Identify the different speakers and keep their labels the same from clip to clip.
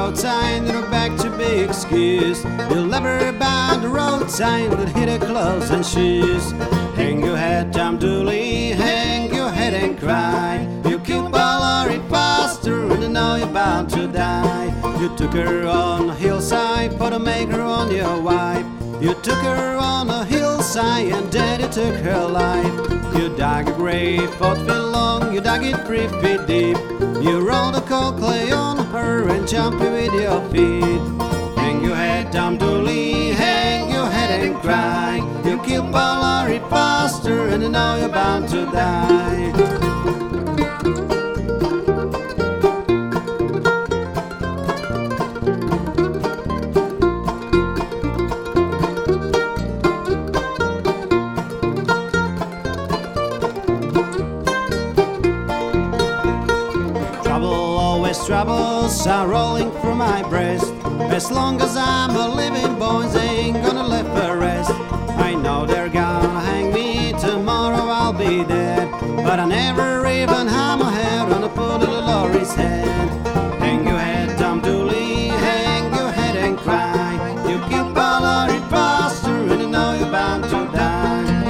Speaker 1: roadside, you're back to be excused. You'll never bound the roadside that hit her clothes and shoes. Hang your head, Tom Dooley, hang your head and cry. You killed Balari pastor and you know you're bound to die. You took her on a hillside, put a maker on your wife. You took her on a hillside and daddy took her life. You dug a grave 4 feet long, you dug it 3 feet deep. You rolled a cold clay on her and jumped it with your feet. Hang your head, Tom Dooley, hang your head and cry. You killed Balari pastor and you know you're bound to die. Troubles are rolling through my breast. As long as I'm a living, boys ain't gonna let the rest. I know they're gonna hang me, tomorrow I'll be dead. But I never even hang my head on a foot of the lorry's head. Hang your head, Tom Dooley, hang your head and cry. You killed Balari pastor and you know you're bound to die.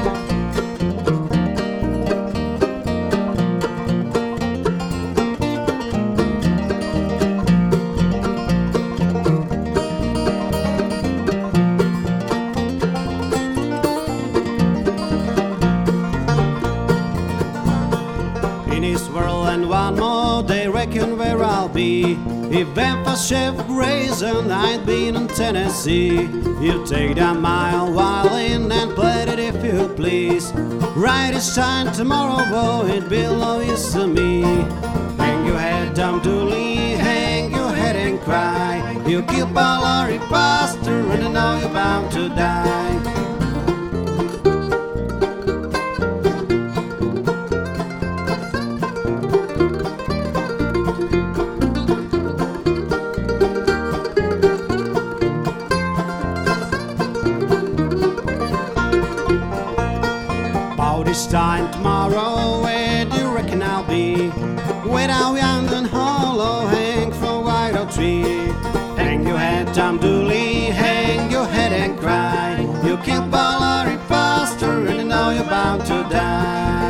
Speaker 1: In this world and one more, they reckon where I'll be. If Memphis Chef Grayson, I'd been in Tennessee. You take that mile violin and play it if you please. Right this time tomorrow, boy, it belongs to me. Hang your head, Tom Dooley, hang your head and cry. You killed Balari pastor and you know you're bound to die. This time tomorrow, where do you reckon I'll be? Without young and hollow, hang from a white oak tree. Hang your head, Tom Dooley, hang your head and cry. You killed Balari pastor and you know you're bound to die.